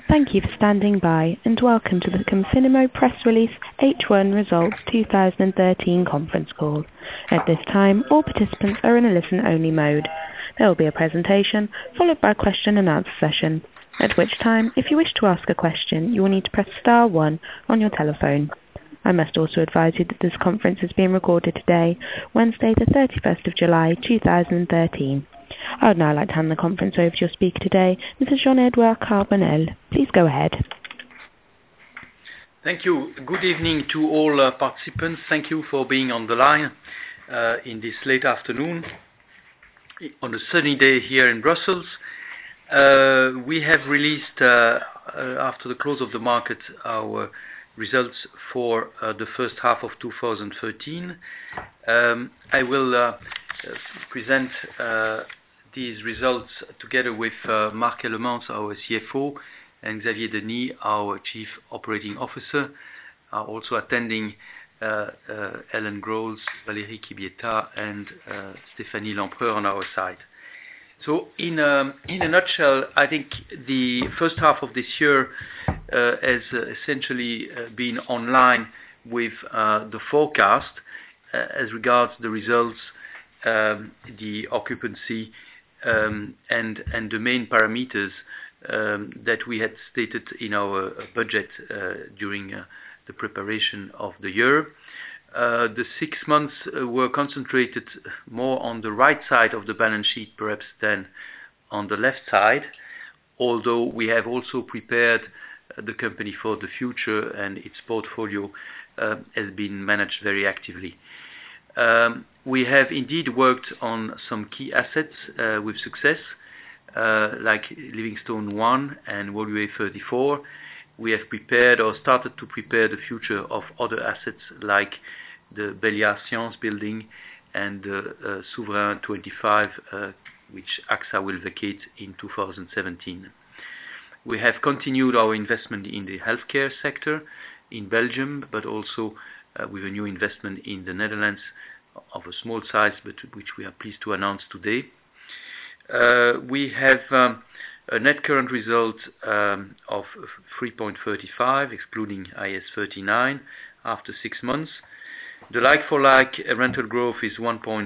Thank you for standing by, and welcome to the Confinimo Press Release H1 Results 2013 conference call. At this time, all participants are in a listen-only mode. There will be a presentation, followed by a question-and-answer session, at which time, if you wish to ask a question, you will need to press star 1 on your telephone. I must also advise you that this conference is being recorded today, Wednesday the 31st of July 2013. I would now like to hand the conference over to your speaker today, Mr. Jean-Edouard Carbonel. Please go ahead. Thank you. Good evening to all participants. Thank you for being on the line in this late afternoon on a sunny day here in Brussels. We have released, after the close of the market, our results for the first half of 2013. I will present these results together with Marc Ellemans, our CFO, and Xavier Denis, our Chief Operating Officer. Also attending Ellen Grols, Valérie Kibieta, and Stéphanie Lempereur on our side. So in a nutshell, I think the first half of this year has essentially been online with the forecast as regards the results, the occupancy, and the main parameters that we had stated in our budget during the preparation of the year. The 6 months were concentrated more on the right side of the balance sheet perhaps than on the left side, although we have also prepared the company for the future, and its portfolio has been managed very actively. We have indeed worked on some key assets with success, like Livingstone 1 and Woluwe 34. We have prepared or started to prepare the future of other assets like the Béliard Science building and the Souverain 25, which AXA will vacate in 2017. We have continued our investment in the healthcare sector in Belgium, but also with a new investment in the Netherlands of a small size, but which we are pleased to announce today. We have a net current result of 3.35, excluding IS 39, after 6 months. The like-for-like rental growth is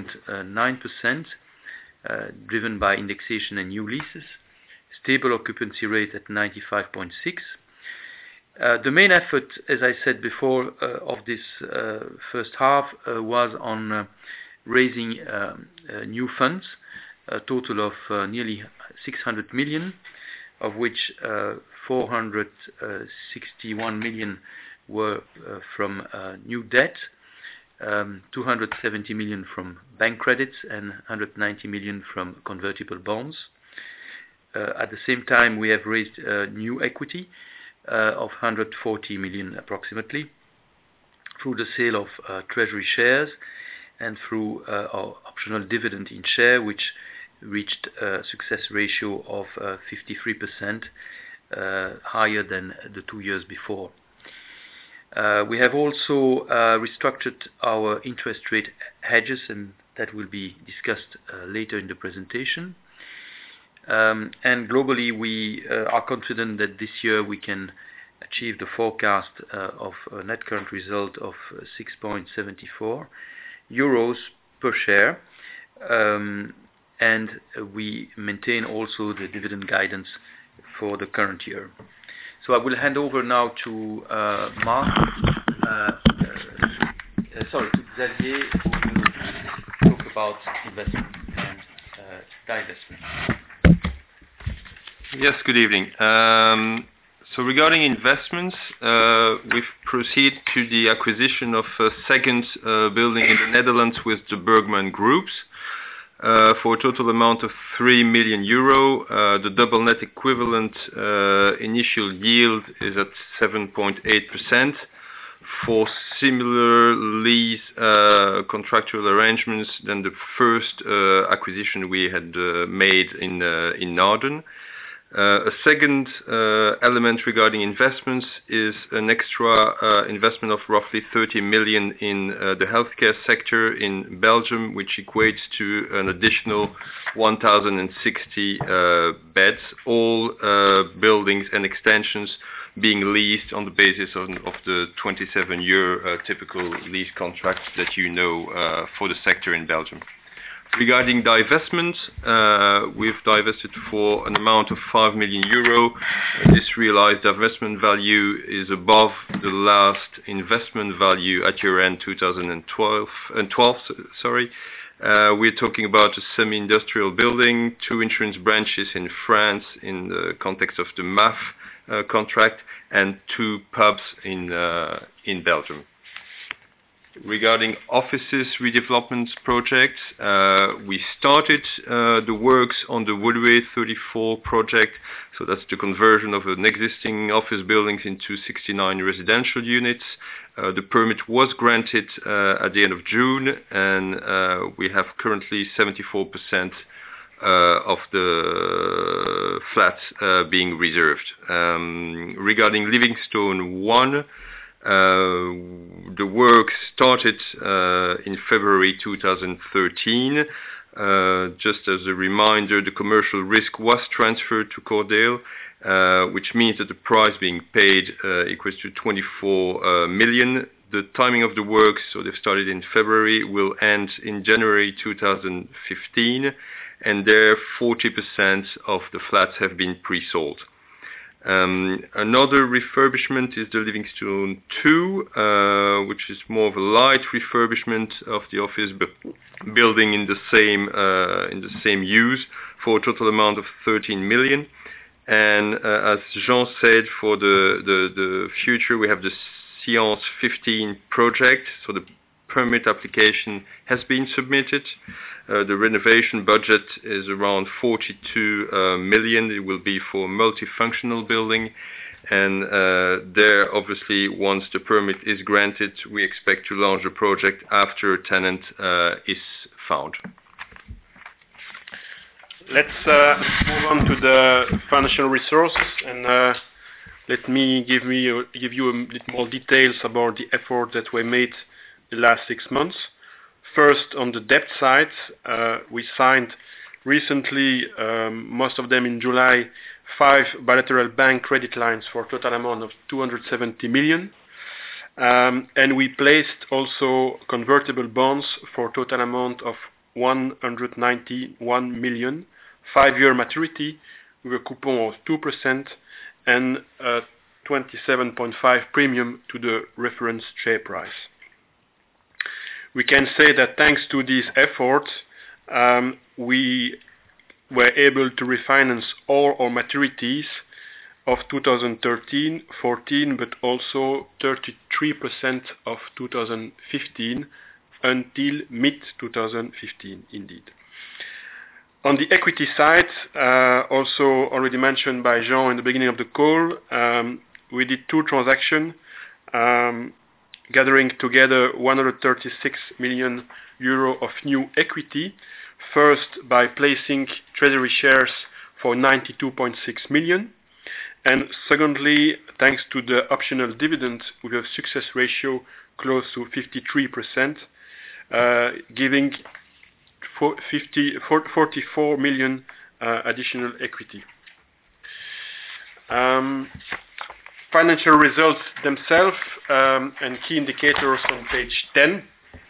1.9%, driven by indexation and new leases. Stable occupancy rate at 95.6%. The main effort, as I said before, of this first half was on raising new funds, a total of nearly 600 million, of which 461 million were from new debt, 270 million from bank credits, and 190 million from convertible bonds. At the same time, we have raised new equity of 140 million approximately through the sale of treasury shares and through our optional dividend in share, which reached a success ratio of 53%, higher than the 2 years before. We have also restructured our interest rate hedges, and that will be discussed later in the presentation. And globally, we are confident that this year we can achieve the forecast of a net current result of 6.74 euros per share, and we maintain also the dividend guidance for the current year. So I will hand over now to to Xavier, who will talk about investment and divestment. Yes, good evening. So regarding investments, we've proceeded to the acquisition of a second building in the Netherlands with the Bergman Groups for a total amount of 3 million euro. The double net equivalent initial yield is at 7.8%. For similar lease contractual arrangements than the first acquisition we had made in Naarden. A second element regarding investments is an extra investment of roughly 30 million in the healthcare sector in Belgium, which equates to an additional 1,060 beds, all buildings and extensions being leased on the basis of the 27-year typical lease contract that you know for the sector in Belgium. Regarding divestment, we've divested for an amount of 5 million euro. This realized divestment value is above the last investment value at year-end 2012. We're talking about a semi-industrial building, 2 insurance branches in France in the context of the MAF contract, and 2 pubs in Belgium. Regarding offices redevelopment projects, we started the works on the Woodway 34 project, so that's the conversion of an existing office buildings into 69 residential units. The permit was granted at the end of June, and we have currently 74% of the flats being reserved. Regarding Livingstone 1, the work started in February 2013. Just as a reminder, the commercial risk was transferred to Cordeel, which means that the price being paid equates to 24 million. The timing of the works, so they've started in February, will end in January 2015, and there 40% of the flats have been pre-sold. Another refurbishment is the Livingstone 2, which is more of a light refurbishment of the office building in the same use, for a total amount of 13 million. And as Jean said, for the future, we have the Science 15 project. So the permit application has been submitted. The renovation budget is around 42 million. It will be for a multifunctional building. And there, obviously, once the permit is granted, we expect to launch the project after a tenant is found. Let's move on to the financial resources, and let me give you a bit more details about the effort that we made the last 6 months. First, on the debt side, we signed recently, most of them in July, 5 bilateral bank credit lines for a total amount of 270 million. And we placed also convertible bonds for a total amount of 191 million, 5-year maturity with a coupon of 2% and a 27.5 premium to the reference share price. We can say that thanks to these efforts, we were able to refinance all our maturities of 2013, 14, but also 33% of 2015 until mid-2015 indeed. On the equity side, also already mentioned by Jean in the beginning of the call, we did 2 transactions, gathering together 136 million euro of new equity. First, by placing treasury shares for 92.6 million. And secondly, thanks to the optional dividend with a success ratio close to 53%, giving 44 million additional equity. Financial results themselves and key indicators on page 10.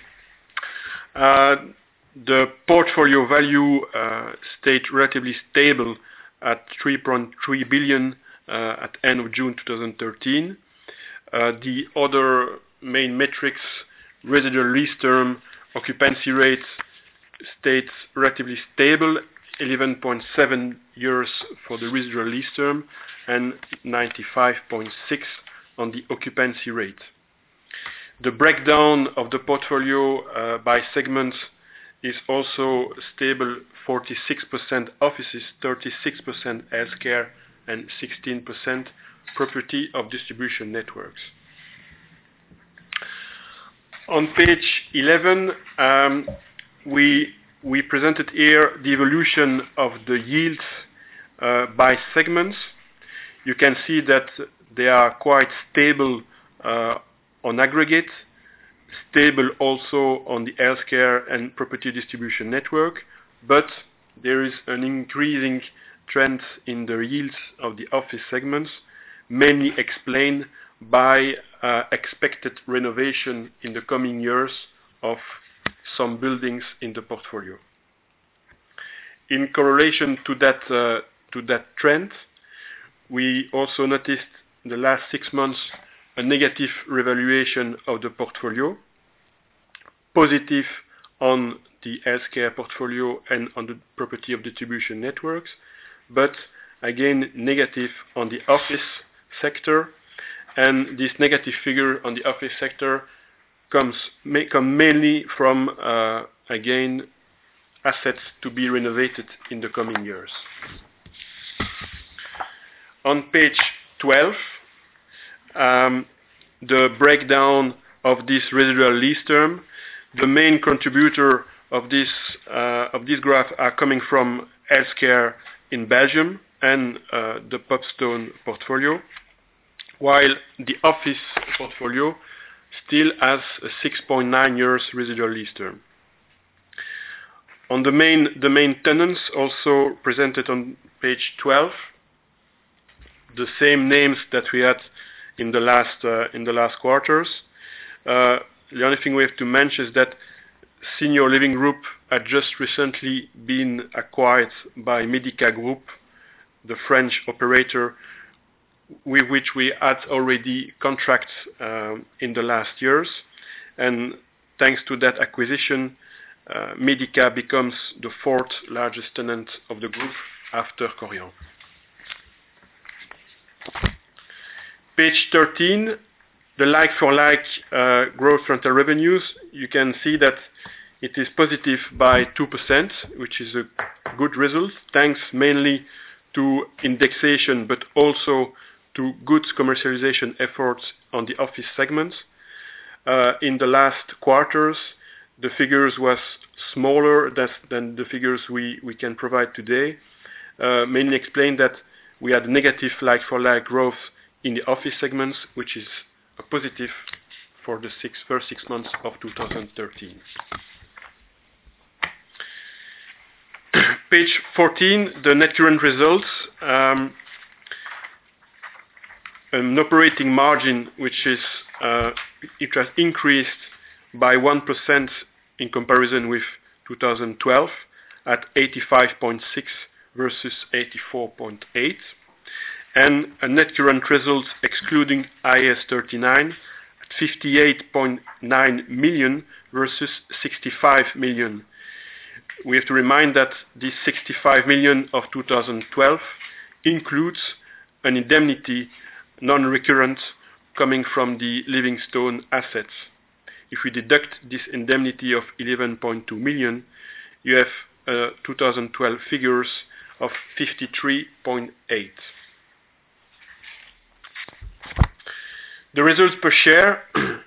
The portfolio value stayed relatively stable at 3.3 billion at end of June 2013. The other main metrics, residual lease term, occupancy rates, stayed relatively stable, 11.7 years for the residual lease term and 95.6 on the occupancy rate. The breakdown of the portfolio by segments is also stable, 46% offices, 36% healthcare and 16% property of distribution networks. On page 11, we presented here the evolution of the yields By segments, you can see that they are quite stable on aggregate, stable also on the healthcare and property distribution network, but there is an increasing trend in the yields of the office segments, mainly explained by expected renovation in the coming years of some buildings in the portfolio. In correlation to that trend, we also noticed in the last 6 months a negative revaluation of the portfolio, positive on the healthcare portfolio and on the property of distribution networks, but again negative on the office sector. And this negative figure on the office sector come mainly from, again, assets to be renovated in the coming years. On page 12, the breakdown of this residual lease term. The main contributor of this graph are coming from healthcare in Belgium and the Popstone portfolio, while the office portfolio still has a 6.9 years residual lease term. On the main tenants also presented on page 12, the same names that we had in the last quarters. The only thing we have to mention is that Senior Living Group had just recently been acquired by Medica Group, the French operator, with which we had already contracts in the last years. And thanks to that acquisition, Medica becomes the 4th largest tenant of the group after Korian. Page 13, the like-for-like gross rental revenues. You can see that it is positive by 2%, which is a good result, thanks mainly to indexation, but also to good commercialization efforts on the office segments. In the last quarters, the figures was smaller than the figures we can provide today, mainly explained that we had negative like-for-like growth in the office segments, which is a positive for the first 6 months of 2013. Page 14, the net current results. An operating margin which is it has increased by 1% in comparison with 2012 at 85.6 versus 84.8, and a net current result excluding IAS 39 at 58.9 million versus 65 million. We have to remind that this 65 million of 2012 includes an indemnity non-recurrent coming from the Livingstone assets. If we deduct this indemnity of 11.2 million, you have 2012 figures of 53.8. The results per share,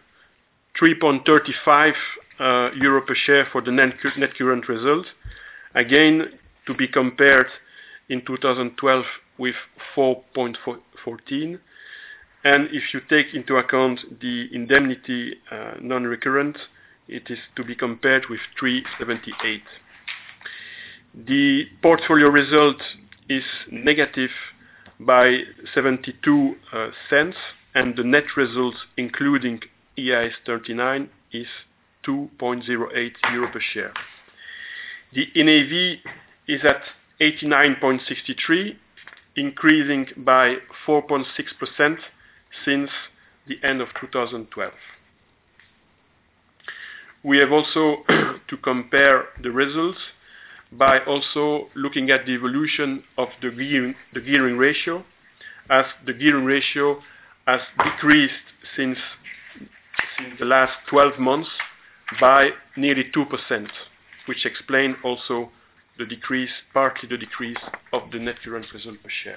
3.35 euro per share for the net current result. Again, to be compared in 2012 with 4.14. And if you take into account the indemnity non-recurrent, it is to be compared with 3.78. The portfolio result is negative by 72 cents, and the net result, including IAS 39, is 2.08 euro per share. The NAV is at 89.63, increasing by 4.6% since the end of 2012. We have also to compare the results by also looking at the evolution of the gearing ratio, as the gearing ratio has decreased since the last 12 months by nearly 2%, which explain also the decrease, partly the decrease of the net current result per share.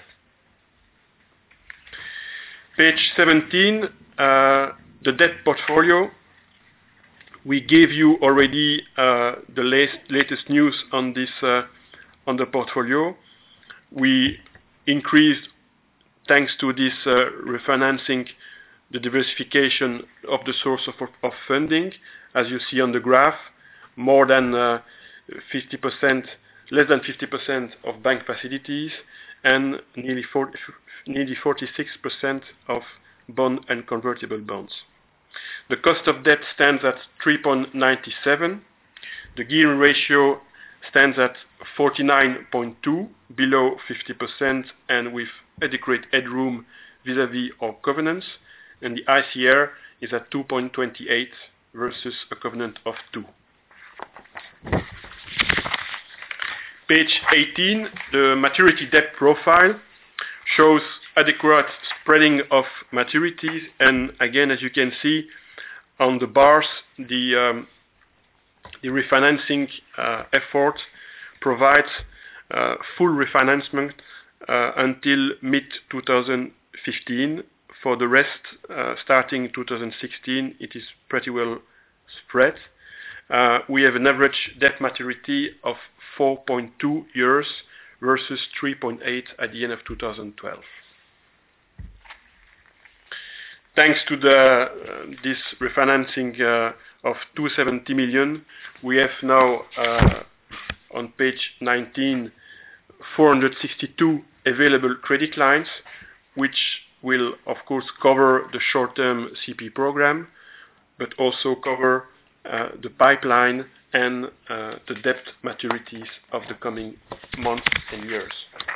Page 17, the debt portfolio. We gave you already the latest news on this on the portfolio. We increased, thanks to this refinancing, the diversification of the source of funding. As you see on the graph, more than 50%, less than 50% of bank facilities, and nearly 46% of bond and convertible bonds. The cost of debt stands at 3.97. The gearing ratio stands at 49.2, below 50%, and with adequate headroom vis-à-vis our covenants. And the ICR is at 2.28 versus a covenant of 2. Page 18, the maturity debt profile shows adequate spreading of maturities, and again, as you can see on the bars, the refinancing effort provides full refinancing until mid-2015. For the rest, starting 2016, it is pretty well spread. We have an average debt maturity of 4.2 years versus 3.8 at the end of 2012. Thanks to this refinancing of 270 million, we have now on page 19 462 available credit lines, which will of course cover the short-term CP program, but also cover the pipeline and the debt maturities of the coming months and years.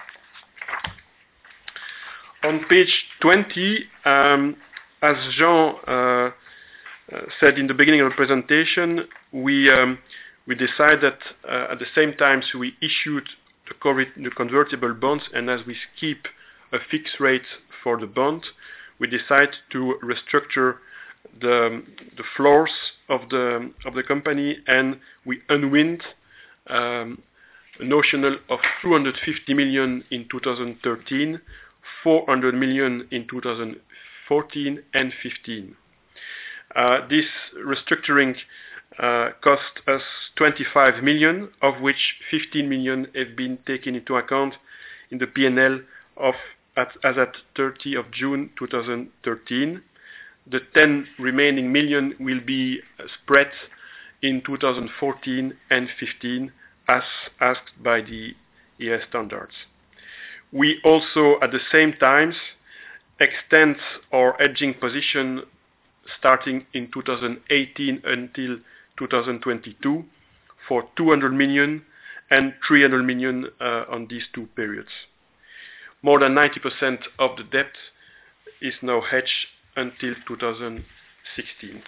On page 20, as Jean said in the beginning of the presentation, we decided that at the same time we issued the convertible bonds, and as we keep a fixed rate for the bond, we decided to restructure the floors of the company, and we unwind a notional of 250 million in 2013, 400 million in 2014 and 15. This restructuring cost us 25 million, of which 15 million have been taken into account in the P&L as at 30 of June 2013. The 10 remaining million will be spread in 2014 and 15 as asked by the ES standards. We also at the same time extend our hedging position starting in 2018 until 2022 for 200 million and 300 million on these two periods. More than 90% of the debt is now hedged until 2016.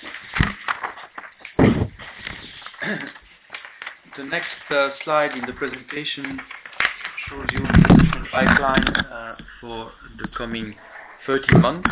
The next slide in the presentation shows you the pipeline for the coming 30 months.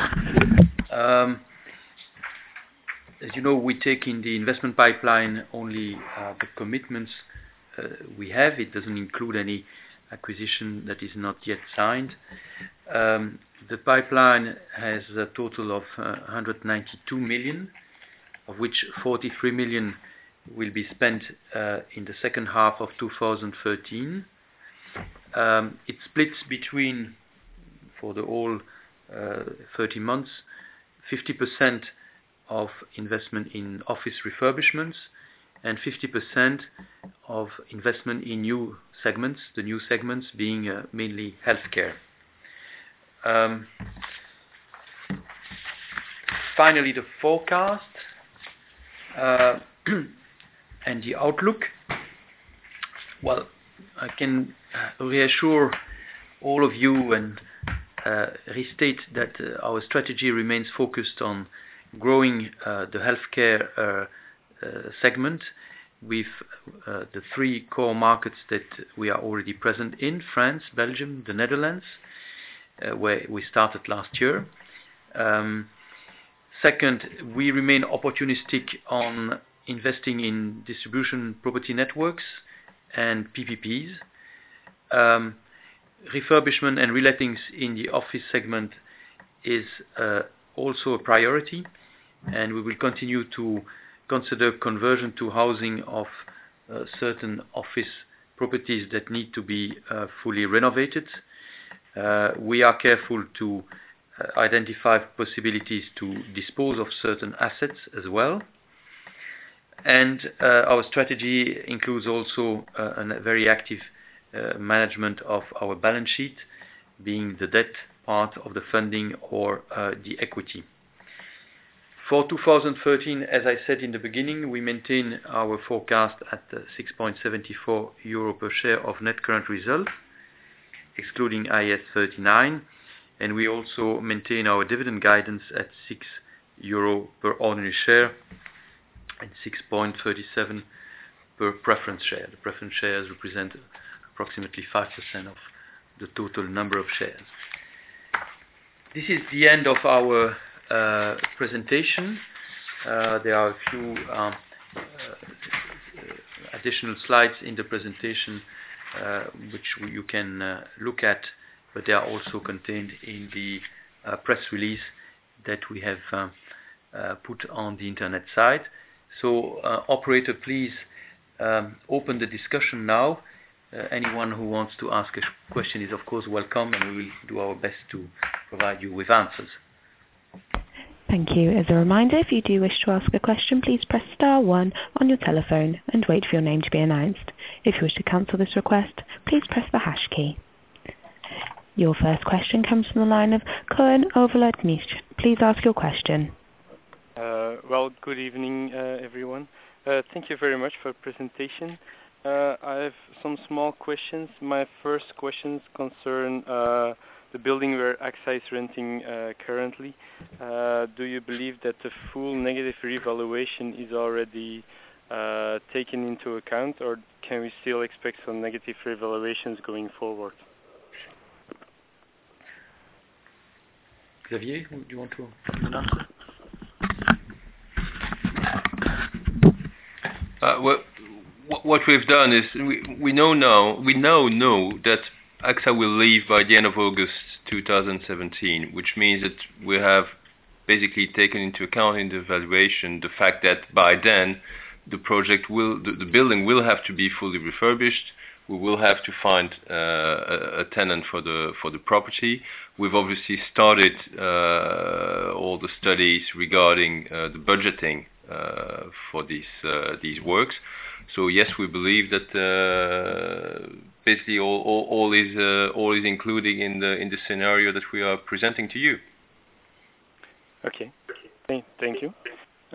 As you know, we take in the investment pipeline only the commitments we have. It doesn't include any acquisition that is not yet signed. The pipeline has a total of 192 million, of which 43 million will be spent in the second half of 2013. It splits between, for the whole 30 months, 50% of investment in office refurbishments and 50% of investment in new segments, the new segments being mainly healthcare. Finally, the forecast and the outlook. Well, I can reassure all of you and restate that our strategy remains focused on growing the healthcare segment with the three core markets that we are already present in: France, Belgium, the Netherlands, where we started last year. Second, we remain opportunistic on investing in distribution property networks and PPPs. Refurbishment and relettings in the office segment is also a priority, and we will continue to consider conversion to housing of certain office properties that need to be fully renovated. We are careful to identify possibilities to dispose of certain assets as well. And our strategy includes also a very active management of our balance sheet, being the debt part of the funding or the equity. For 2013, as I said in the beginning, we maintain our forecast at 6.74 euro per share of net current result, excluding IAS 39, and we also maintain our dividend guidance at 6 euro per ordinary share and 6.37 per preference share. The preference shares represent approximately 5% of the total number of shares. This is the end of our presentation. There are a few additional slides in the presentation which you can look at, but they are also contained in the press release that we have put on the internet site. So, operator, please open the discussion now. Anyone who wants to ask a question is of course welcome, and we will do our best to provide you with answers. Thank you. As a reminder, if you do wish to ask a question, please press star 1 on your telephone and wait for your name to be announced. If you wish to cancel this request, please press the hash key. Your first question comes from the line of Koen Overlaat-Niche. Please ask your question. Well, good evening, everyone. Thank you very much for the presentation. I have some small questions. My first questions concern the building where AXA is renting currently. Do you believe that the full negative revaluation is already taken into account, or can we still expect some negative revaluations going forward? Xavier, do you want to give an answer? What we've done is we now know that AXA will leave by the end of August 2017, which means that we have basically taken into account in the valuation the fact that by then the building will have to be fully refurbished. We will have to find a tenant for the property. We've obviously started all the studies regarding the budgeting for these works. So yes, we believe that basically all is included in the scenario that we are presenting to you. Okay, thank you.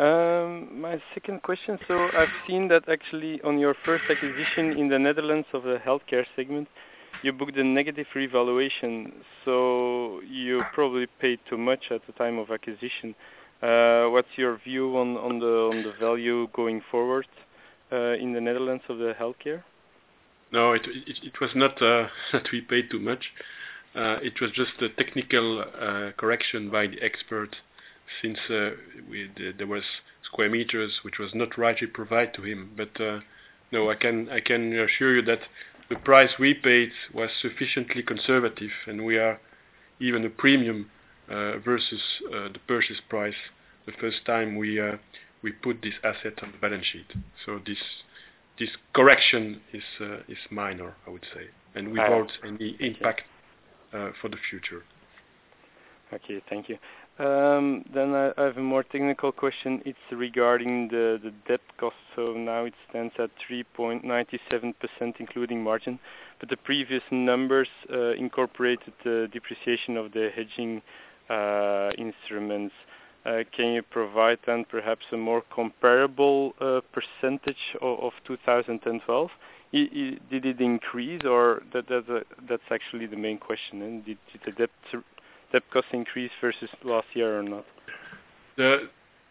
My second question, so I've seen that actually on your first acquisition in the Netherlands of the healthcare segment, you booked a negative revaluation, so you probably paid too much at the time of acquisition. What's your view on the value going forward in the Netherlands of the healthcare? No, it was not that we paid too much. It was just a technical correction by the expert, since there was square meters which was not rightly provided to him. But no, I can assure you that the price we paid was sufficiently conservative, and we are even a premium versus the purchase price the first time we put this asset on the balance sheet. So this correction is minor, I would say, and without any impact for the future. Okay, thank you. Then I have a more technical question. It's regarding the debt cost. So now it stands at 3.97%, including margin. But the previous numbers incorporated the depreciation of the hedging instruments. Can you provide then perhaps a more comparable percentage of 2012? Did it increase, or that's actually the main question? And did the debt cost increase versus last year or not? The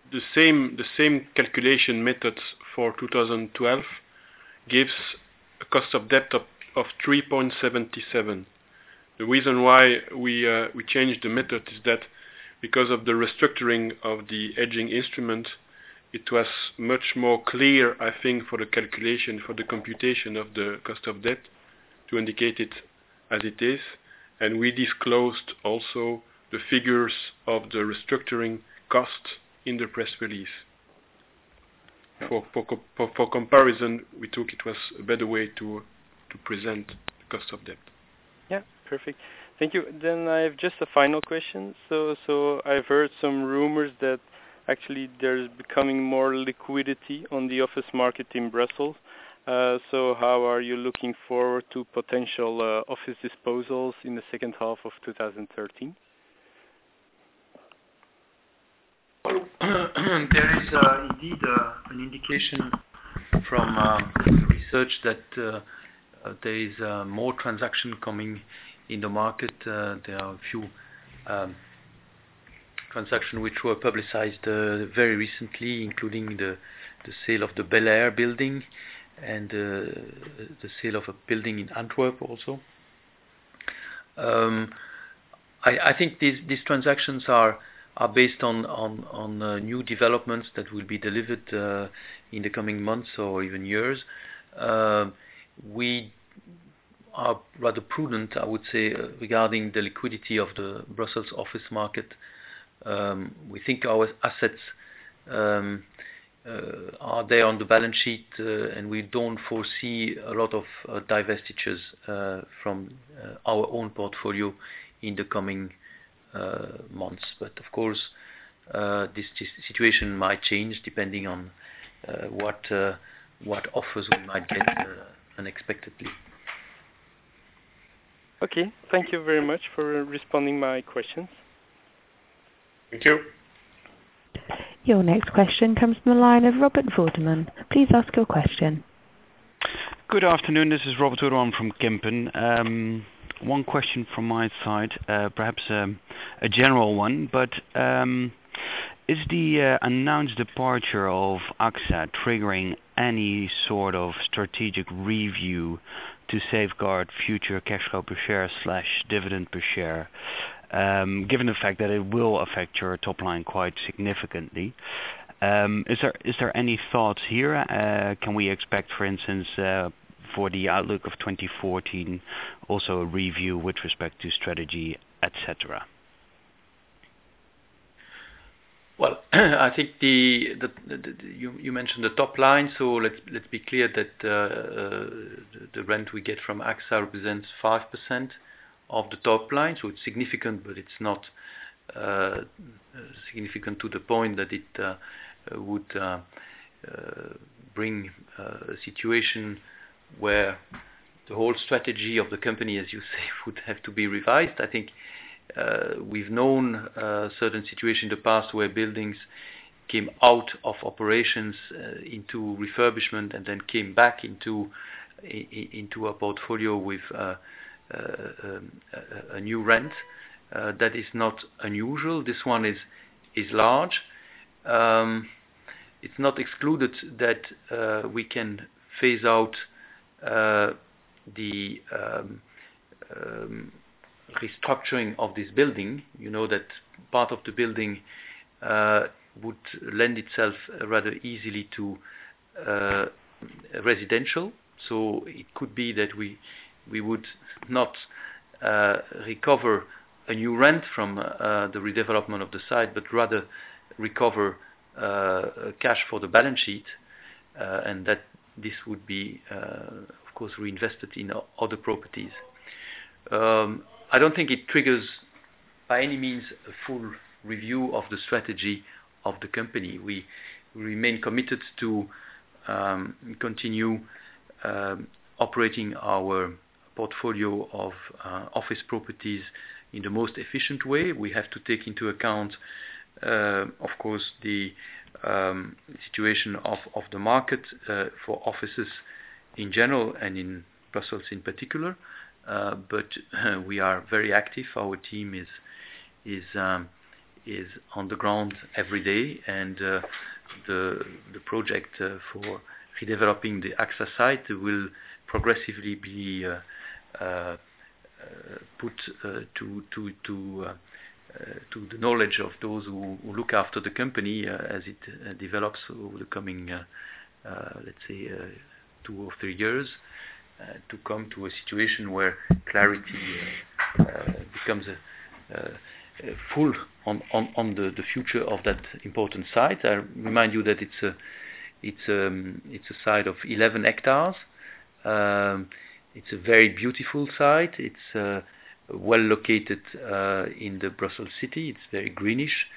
same calculation methods for 2012 gives a cost of debt of 3.77. The reason why we changed the method is that because of the restructuring of the hedging instrument, it was much more clear, I think, for the calculation, for the computation of the cost of debt, to indicate it as it is. And we disclosed also the figures of the restructuring costs in the press release. For comparison, we took it was a better way to to present the cost of debt. Yeah, perfect. Thank you. Then I have just a final question. So I've heard some rumors that actually there's becoming more liquidity on the office market in Brussels. So how are you looking forward to potential office disposals in the second half of 2013? Well, there is indeed an indication from research that there is more transaction coming in the market. There are a few transactions which were publicized very recently, including the sale of the Bel Air building and the sale of a building in Antwerp also. I think these transactions are based on new developments that will be delivered in the coming months or even years. We are rather prudent, I would say, regarding the liquidity of the Brussels office market. We think our assets are there on the balance sheet, and we don't foresee a lot of divestitures from our own portfolio in the coming months. But of course, this situation might change depending on what offers we might get unexpectedly. Okay, thank you very much for responding my questions. Thank you. Your next question comes from the line of Robert Vorderman. Please ask your question. Good afternoon, this is Robert Vorderman from Kempen. One question from my side, perhaps a general one, but is the announced departure of AXA triggering any sort of strategic review to safeguard future cash flow per share / dividend per share, given the fact that it will affect your top line quite significantly? Is there any thoughts here? Can we expect, for instance, for the outlook of 2014, also a review with respect to strategy, etc.? Well, I think you mentioned the top line, so let's be clear that the rent we get from AXA represents 5% of the top line, so it's significant, but it's not significant to the point that it would bring a situation where the whole strategy of the company, as you say, would have to be revised. I think we've known certain situations in the past where buildings came out of operations into refurbishment and then came back into a portfolio with a new rent. That is not unusual. This one is large. It's not excluded that we can phase out the restructuring of this building. You know that part of the building would lend itself rather easily to residential, so it could be that we would not recover a new rent from the redevelopment of the site, but rather recover cash for the balance sheet, and that this would be of course reinvested in other properties. I don't think it triggers by any means a full review of the strategy of the company. We remain committed to continue operating our portfolio of office properties in the most efficient way. We have to take into account, of course, the situation of the market for offices in general and in Brussels in particular. But we are very active. Our team is on the ground every day, and the project for redeveloping the AXA site will progressively be put to the knowledge of those who look after the company as it develops over the coming, let's say, 2 or 3 years, to come to a situation where clarity becomes full on the future of that important site. I remind you that it's a site of 11 hectares. It's a very beautiful site. It's well located in the Brussels city. It's very greenish.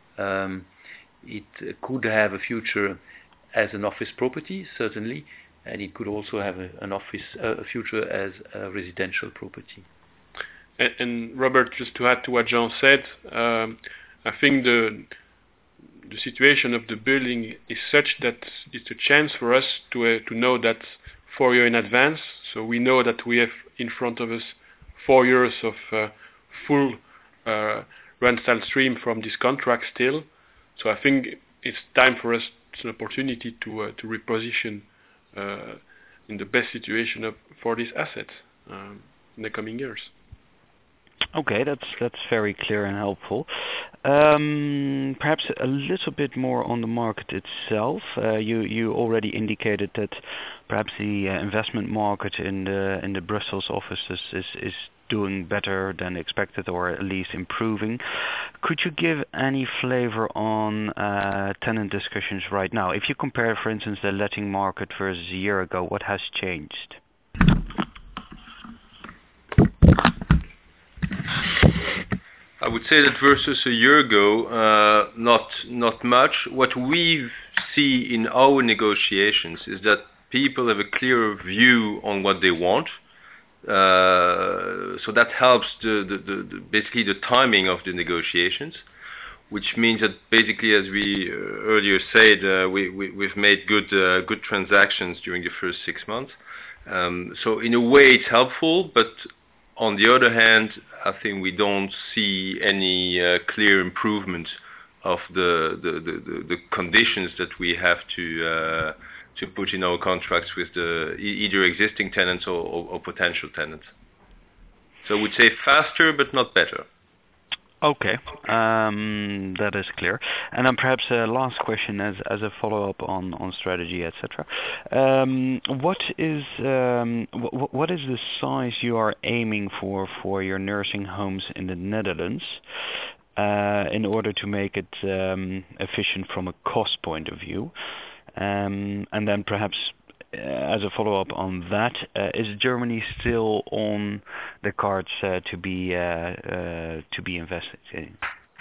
It could have a future as an office property, certainly, and it could also have a future as a residential property. And Robert, just to add to what Jean said, I think the situation of the building is such that it's a chance for us to know that 4 years in advance. So we know that we have in front of us 4 years of full rental stream from this contract still. So I think it's time for us, it's an opportunity to reposition in the best situation for this asset in the coming years. Okay, that's very clear and helpful. Perhaps a little bit more on the market itself. You already indicated that perhaps the investment market in the Brussels offices is doing better than expected, or at least improving. Could you give any flavor on tenant discussions right now? If you compare, for instance, the letting market versus a year ago, what has changed? I would say that versus a year ago, not much. What we see in our negotiations is that people have a clearer view on what they want. So that helps basically the timing of the negotiations, which means that basically, as we earlier said, we've made good transactions during the first 6 months. So in a way, it's helpful, but on the other hand, I think we don't see any clear improvement of the conditions that we have to put in our contracts with the either existing tenants or potential tenants. So I would say faster, but not better. Okay, that is clear. And then perhaps a last question as a follow-up on strategy, etc. What is the size you are aiming for your nursing homes in the Netherlands in order to make it efficient from a cost point of view? And then perhaps as a follow-up on that, is Germany still on the cards to be invested in?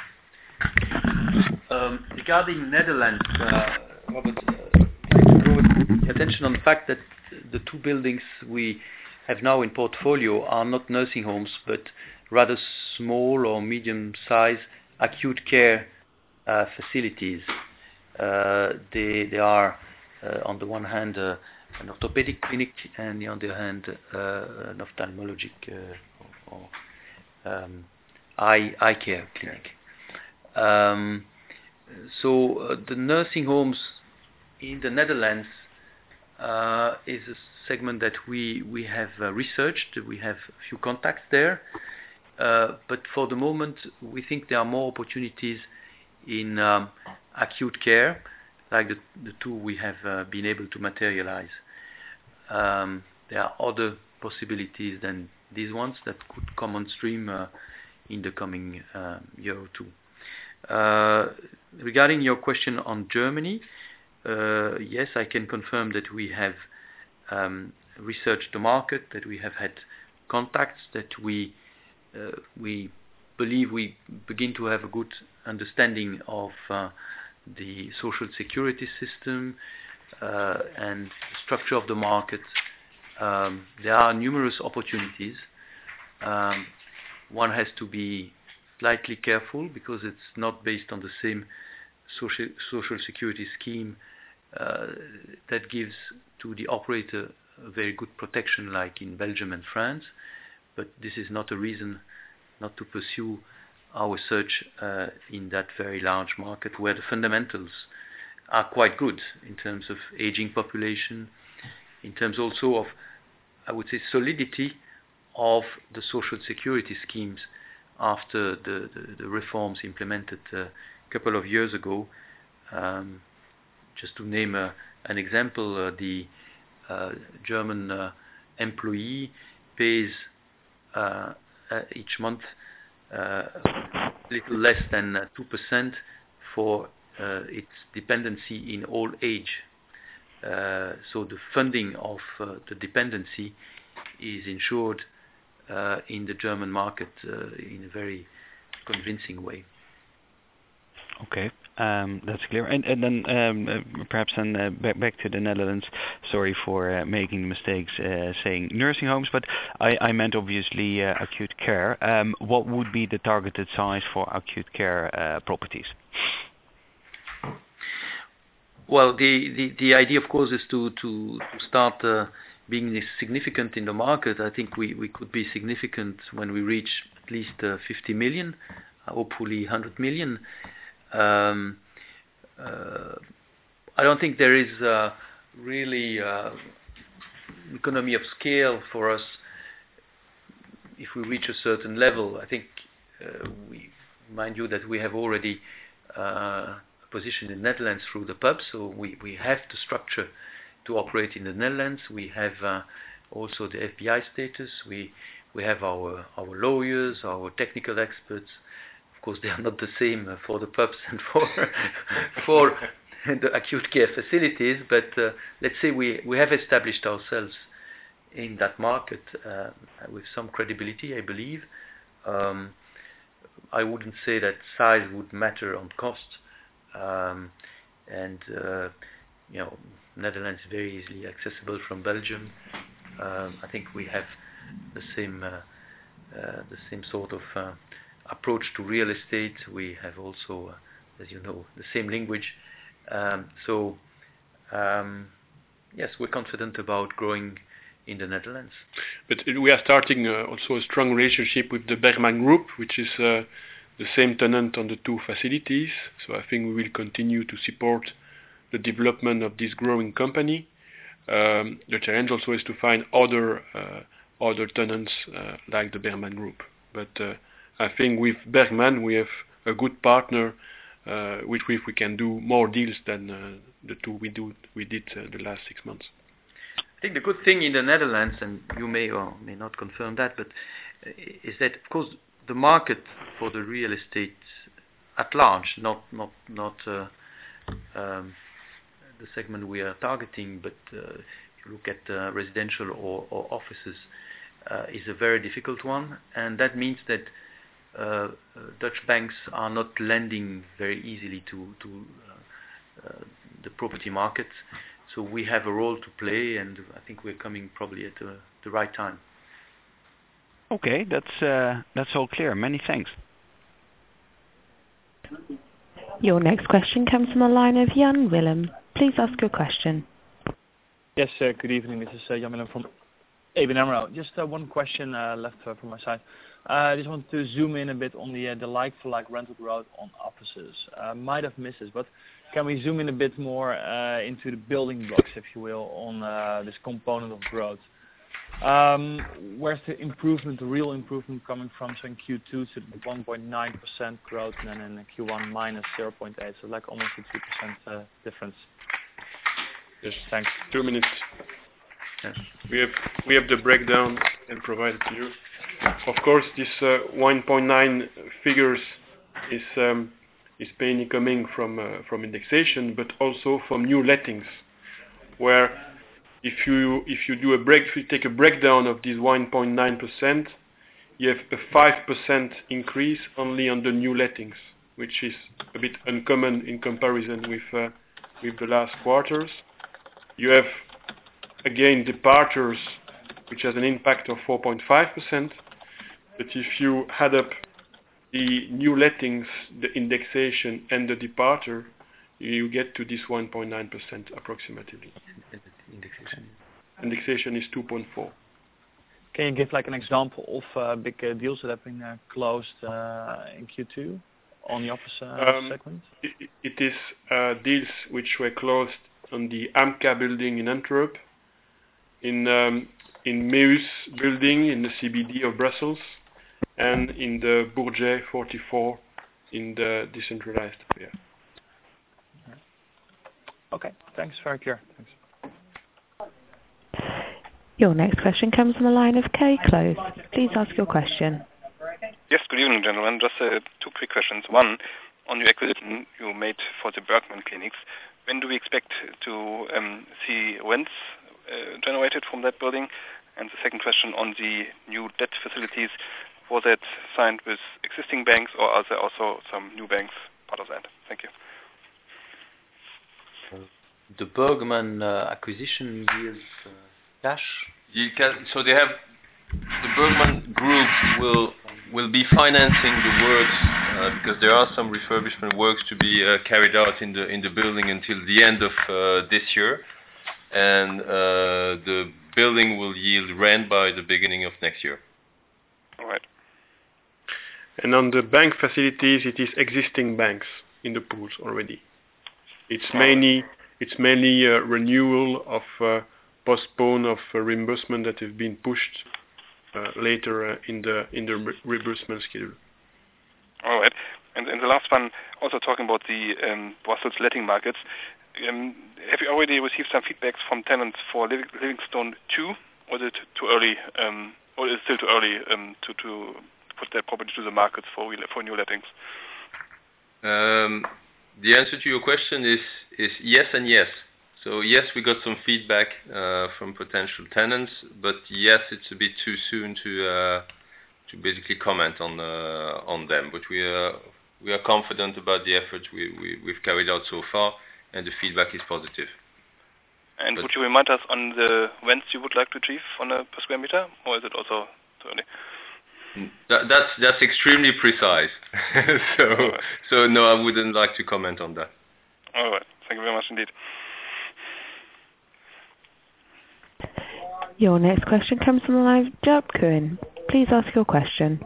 Regarding Netherlands, Robert, I draw the attention on the fact that the 2 buildings we have now in portfolio are not nursing homes, but rather small or medium-sized acute care facilities. They are, on the one hand, an orthopedic clinic, and on the other hand, an ophthalmologic or eye care clinic. So the nursing homes in the Netherlands is a segment that we have researched. We have a few contacts there, but for the moment, we think there are more opportunities in acute care, like the 2 we have been able to materialize. There are other possibilities than these ones that could come on stream in the coming year or 2. Regarding your question on Germany, yes, I can confirm that we have researched the market, that we have had contacts, that we believe we begin to have a good understanding of the social security system and the structure of the market. There are numerous opportunities. One has to be slightly careful because it's not based on the same social security scheme that gives to the operator a very good protection like in Belgium and France, but this is not a reason not to pursue our search in that very large market where the fundamentals are quite good in terms of aging population, in terms also of, I would say, solidity of the social security schemes after the reforms implemented a couple of years ago. Just to name an example, the German employee pays each month little less than 2% for its dependency in old age. So the funding of the dependency is insured in the German market in a very convincing way. Okay, that's clear. And then perhaps then back to the Netherlands. Sorry for making the mistakes saying nursing homes, but I meant obviously acute care. What would be the targeted size for acute care properties? Well, the idea, of course, is to start being significant in the market. I think we could be significant when we reach at least 50 million, hopefully 100 million. I don't think there is really economy of scale for us if we reach a certain level. I think mind you that we have already a position in the Netherlands through the pub, so we have the structure to operate in the Netherlands. We have also the FBI status. We have our lawyers, our technical experts. Of course, they are not the same for the pubs and for the acute care facilities, but let's say we have established ourselves in that market with some credibility, I believe. I wouldn't say that size would matter on cost, Netherlands is very easily accessible from Belgium. I think we have the same sort of approach to real estate. We have also, as you know, the same language. Yes, we're confident about growing in the Netherlands. But we are starting also a strong relationship with the Bergman Group, which is the same tenant on the two facilities. So I think we will continue to support the development of this growing company. The challenge also is to find other tenants like the Bergman Group. But I think with Bergman we have a good partner, which we can do more deals than the two we did the last 6 months. I think the good thing in the Netherlands, and you may or may not confirm that, but is that of course the market for the real estate at large, not the segment we are targeting, but if you look at residential or offices, is a very difficult one, and that means that Dutch banks are not lending very easily to the property market. So we have a role to play, and I think we're coming probably at the right time. Okay, that's all clear. Many thanks. Your next question comes from the line of Jan Willem. Please ask your question. Yes, good evening. This is Jan Willem from ABN AMRO. Just one question left from my side. I just wanted to zoom in a bit on the like-for-like rental growth on offices. Might have missed this, but can we zoom in a bit more into the building blocks, if you will, on this component of growth? Where's the improvement, the real improvement coming from? So in Q2 to the 1.9% growth, and then in Q1 minus 0.8, so like almost a 2% difference. Yes, thanks. 2 minutes. Yes. We have the breakdown and provided to you. Of course, this 1.9 figures is mainly coming from indexation, but also from new lettings, where if you take a breakdown of this 1.9%, you have a 5% increase only on the new lettings, which is a bit uncommon in comparison with the last quarters. You have again departures, which has an impact of 4.5%. But if you add up the new lettings, the indexation, and the departure, you get to this 1.9% approximately. Indexation is 2.4. Can you give like an example of big deals that have been closed in Q2 on the office segment? It is deals which were closed on the AMCA building in Antwerp, in Meus building in the CBD of Brussels, and in the Bourget 44 in the decentralized area. Okay, thanks. Very clear. Thanks. Your next question comes from the line of Kay Close. Please ask your question. Yes, good evening, gentlemen. Just 2 quick questions. One, on your acquisition you made for the Bergman clinics, when do we expect to see rents generated from that building? And the second question on the new debt facilities, was that signed with existing banks, or are there also some new banks part of that? Thank you. The Bergman acquisition yields cash. So they have the Bergman Group will be financing the works because there are some refurbishment works to be carried out in the building until the end of this year, and the building will yield rent by the beginning of next year. All right. And on the bank facilities, it is existing banks in the pools already. It's mainly a renewal of postpone of reimbursement that have been pushed later in the reimbursement schedule. All right. And the last one, also talking about the Brussels letting markets, have you already received some feedbacks from tenants for Livingstone 2, or is it too early, or is it still too early to put that property to the market for new lettings? The answer to your question is yes and yes. So yes, we got some feedback from potential tenants, but yes, it's a bit too soon to basically comment on them. But we are confident about the efforts we've carried out so far, and the feedback is positive. And would you remind us on the rents you would like to achieve on a per square meter, or is it also too early? That's extremely precise. So no, I wouldn't like to comment on that. All right. Thank you very much indeed. Your next question comes from the line of Jaap Kuin. Please ask your question.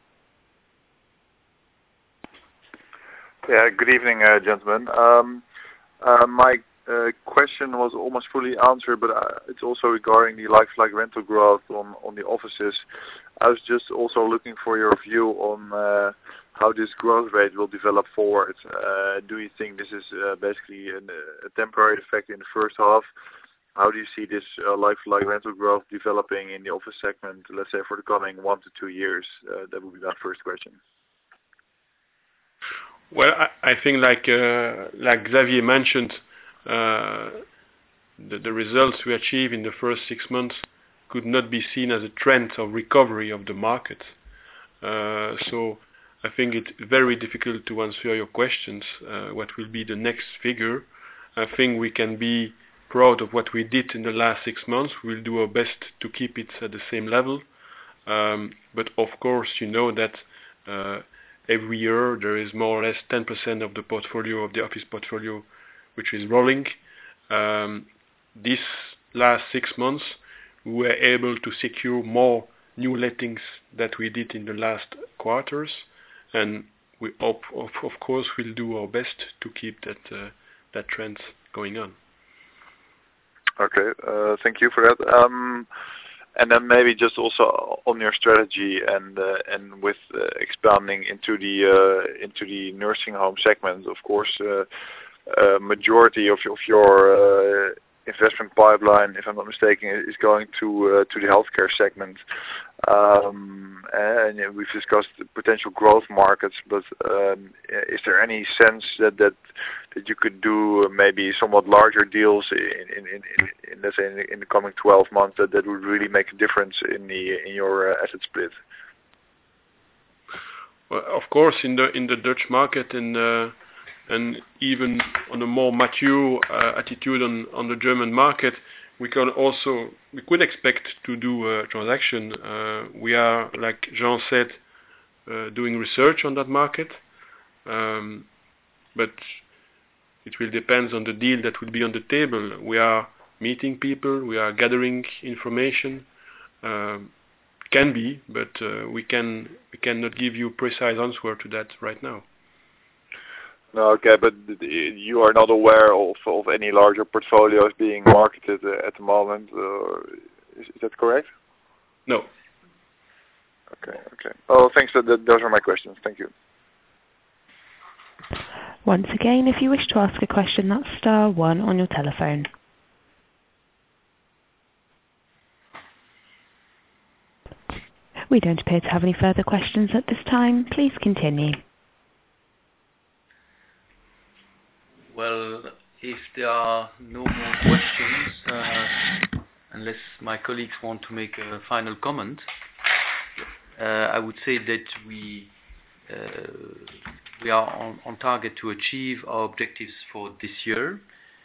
Yeah, good evening, gentlemen. My question was almost fully answered, but it's also regarding the like-for-like rental growth on the offices. I was just also looking for your view on how this growth rate will develop forward. Do you think this is basically a temporary effect in the first half? How do you see this like-for-like rental growth developing in the office segment, let's say, for the coming 1 to 2 years? That would be my first question. Well, I think like Xavier mentioned, the results we achieved in the first 6 months could not be seen as a trend of recovery of the market. So I think it's very difficult to answer your questions. What will be the next figure? I think we can be proud of what we did in the last 6 months. We'll do our best to keep it at the same level. But of course, you know that every year there is more or less 10% of the portfolio, of the office portfolio, which is rolling. This last 6 months, we were able to secure more new lettings that we did in the last quarters, and we of course will do our best to keep that trend going on. Okay, thank you for that. And then maybe just also on your strategy and with expanding into the nursing home segment, of course, majority of your investment pipeline, if I'm not mistaken, is going to the healthcare segment. And we've discussed the potential growth markets, but is there any sense that you could do maybe somewhat larger deals in let's say in the coming 12 months that would really make a difference in your asset split? Well, of course, in the Dutch market and even on a more mature attitude on the German market, we could expect to do a transaction. We are, like Jean said, doing research on that market, but it will depend on the deal that will be on the table. We are meeting people, we are gathering information. Can be, but we cannot give you a precise answer to that right now. No, okay, but you are not aware of any larger portfolios being marketed at the moment. Is that correct? No. Okay. Oh, thanks. Those are my questions. Thank you. Once again, if you wish to ask a question, that's star 1 on your telephone. We don't appear to have any further questions at this time. Please continue. Well, if there are no more questions, unless my colleagues want to make a final comment, I would say that we are on target to achieve our objectives for this year.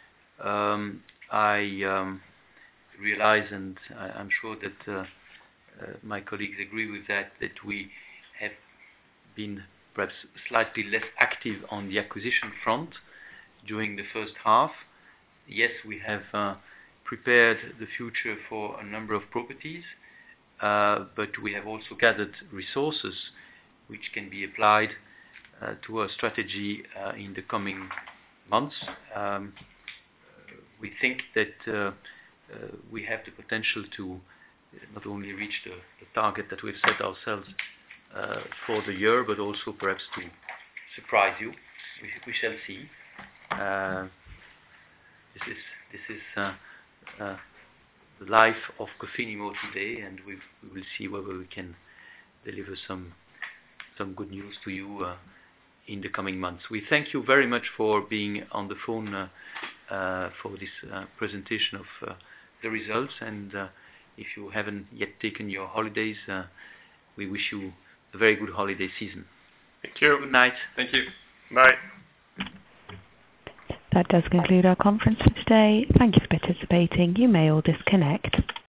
I realize, and I'm sure that my colleagues agree with that we have been perhaps slightly less active on the acquisition front during the first half. Yes, we have prepared the future for a number of properties, but we have also gathered resources which can be applied to our strategy in the coming months. We think that we have the potential to not only reach the target that we've set ourselves for the year, but also perhaps to surprise you. We shall see. This is the life of Cofinimmo today, and we will see whether we can deliver some good news to you in the coming months. We thank you very much for being on the phone for this presentation of the results, and if you haven't yet taken your holidays, we wish you a very good holiday season. Thank you. Good night. Thank you. Bye. That does conclude our conference for today. Thank you for participating. You may all disconnect.